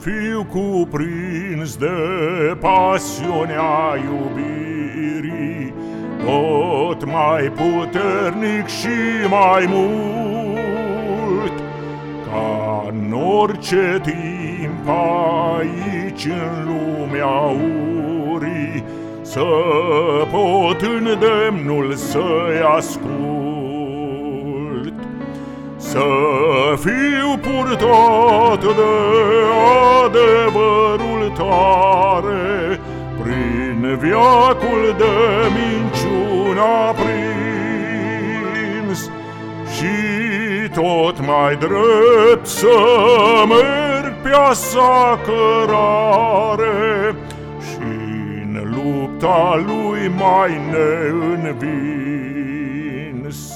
fiu cuprins de pasiunea iubirii, tot mai puternic și mai mult, ca în orice timp aici în lumea urii, să pot îndemnul să-i ascult. Să fiu purtat de adevărul tare, prin veacul de minciuna prins, și tot mai drept să merg pe-a sa cărare, și-n lupta lui mai neînvins.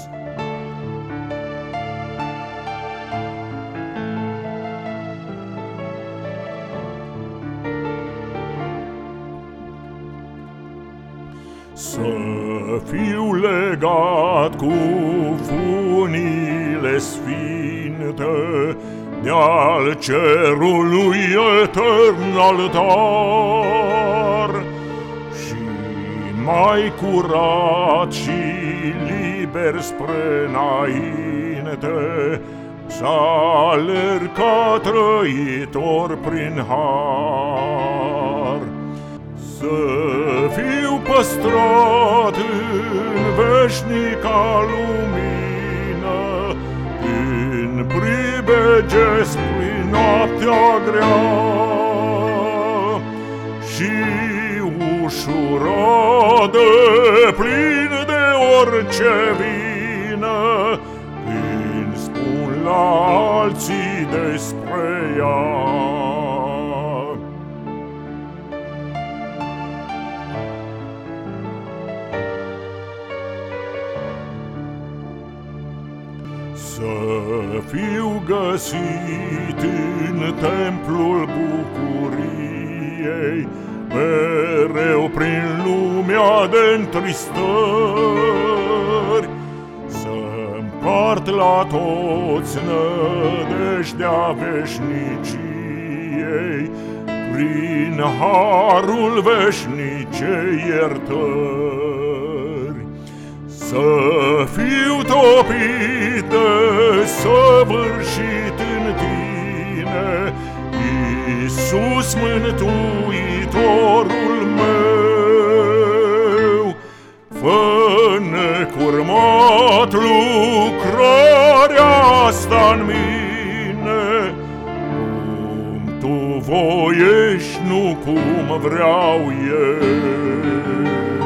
Să fiu legat cu funile sfinte de-al cerului etern altar, și mai curat și liber spre înainte, să alerg ca trăitor prin har. Să fiu păstrat în veșnica lumină, în pribege spre noaptea grea, și ușurat de plin de orice vină, când spun la alții despre ea. Să fiu găsit în templul bucuriei, mereu prin lumea de-ntristări, să-mpart la toți nădejdea veșniciei, prin harul veșnicei iertări. Să fiu topit de săvârșit în tine, Iisus Mântuitorul meu. Fă necurmat lucrarea asta în mine, cum tu voiești, nu cum vreau eu.